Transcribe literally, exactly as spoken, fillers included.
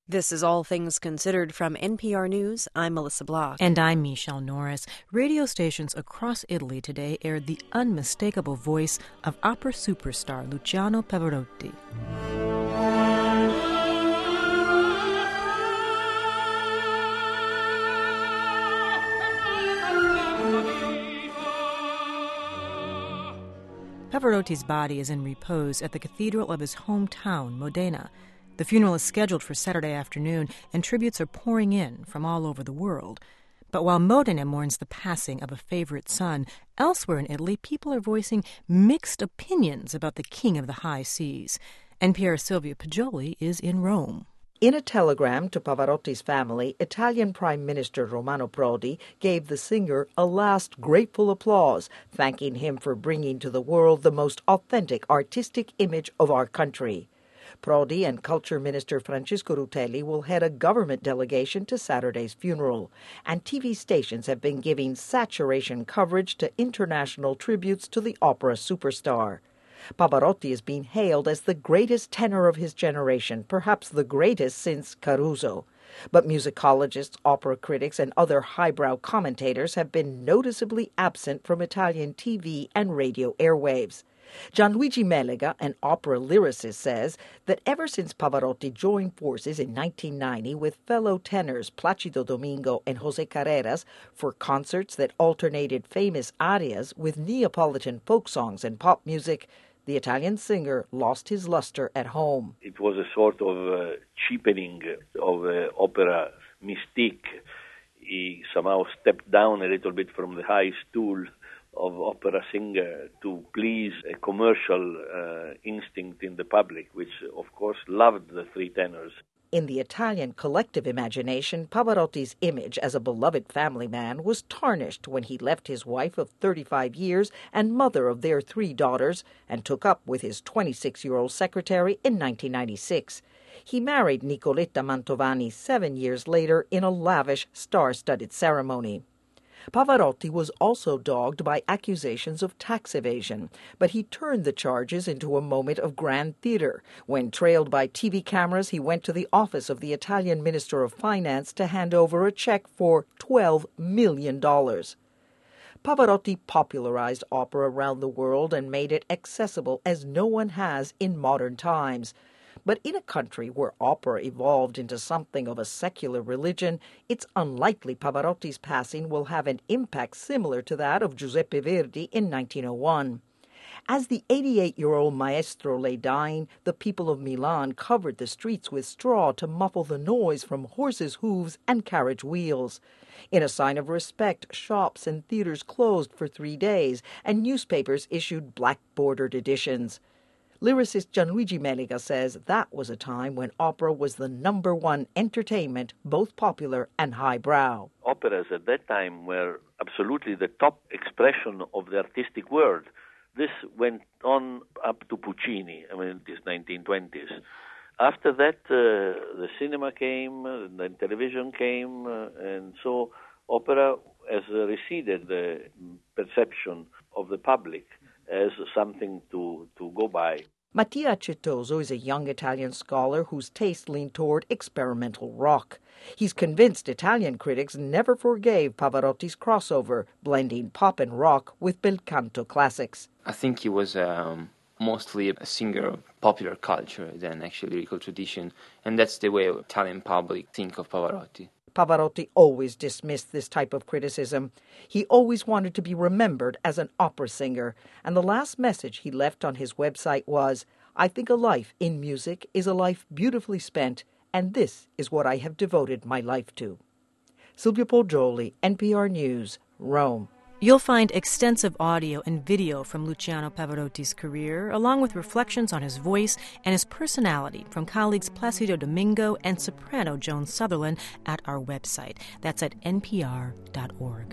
This is All Things Considered from N P R News. I'm Melissa Block. And I'm Michelle Norris. Radio stations across Italy today aired the unmistakable voice of opera superstar Luciano Pavarotti. Pavarotti's body is in repose at the cathedral of his hometown, Modena. The funeral is scheduled for Saturday afternoon, and tributes are pouring in from all over the world. But while Modena mourns the passing of a favorite son, elsewhere in Italy, people are voicing mixed opinions about the king of the high seas. N P R's Silvia Poggioli is in Rome. In a telegram to Pavarotti's family, Italian Prime Minister Romano Prodi gave the singer a last grateful applause, thanking him for bringing to the world the most authentic artistic image of our country. Prodi and Culture Minister Francesco Rutelli will head a government delegation to Saturday's funeral, and T V stations have been giving saturation coverage to international tributes to the opera superstar. Pavarotti is being hailed as the greatest tenor of his generation, perhaps the greatest since Caruso. But musicologists, opera critics, and other highbrow commentators have been noticeably absent from Italian T V and radio airwaves. Gianluigi Melega, an opera lyricist, says that ever since Pavarotti joined forces in nineteen ninety with fellow tenors Placido Domingo and José Carreras for concerts that alternated famous arias with Neapolitan folk songs and pop music, the Italian singer lost his luster at home. It was a sort of uh, cheapening of uh, opera mystique. He somehow stepped down a little bit from the high stool of opera singer to please a commercial uh, instinct in the public, which of course loved the three tenors. In the Italian collective imagination, Pavarotti's image as a beloved family man was tarnished when he left his wife of thirty-five years and mother of their three daughters and took up with his twenty-six-year-old secretary in nineteen ninety-six. He married Nicoletta Mantovani seven years later in a lavish, star-studded ceremony. Pavarotti was also dogged by accusations of tax evasion, but he turned the charges into a moment of grand theater. When trailed by T V cameras, he went to the office of the Italian Minister of Finance to hand over a check for twelve million dollars. Pavarotti popularized opera around the world and made it accessible as no one has in modern times. But in a country where opera evolved into something of a secular religion, it's unlikely Pavarotti's passing will have an impact similar to that of Giuseppe Verdi in nineteen oh one. As the eighty-eight-year-old maestro lay dying, the people of Milan covered the streets with straw to muffle the noise from horses' hooves and carriage wheels. In a sign of respect, shops and theaters closed for three days, and newspapers issued black-bordered editions. Lyricist Gianluigi Melega says that was a time when opera was the number one entertainment, both popular and highbrow. Operas at that time were absolutely the top expression of the artistic world. This went on up to Puccini, I mean, these nineteen twenties. After that, uh, the cinema came, uh, then television came, uh, and so opera has uh, receded the perception of the public as something to, to go by. Mattia Accettoso is a young Italian scholar whose tastes lean toward experimental rock. He's convinced Italian critics never forgave Pavarotti's crossover, blending pop and rock with bel canto classics. I think he was um, mostly a singer of popular culture than actually lyrical tradition, and that's the way the Italian public think of Pavarotti. Pavarotti always dismissed this type of criticism. He always wanted to be remembered as an opera singer, and the last message he left on his website was, "I think a life in music is a life beautifully spent, and this is what I have devoted my life to." Silvia Poggioli, N P R News, Rome. You'll find extensive audio and video from Luciano Pavarotti's career, along with reflections on his voice and his personality from colleagues Placido Domingo and soprano Joan Sutherland at our website. That's at n p r dot org.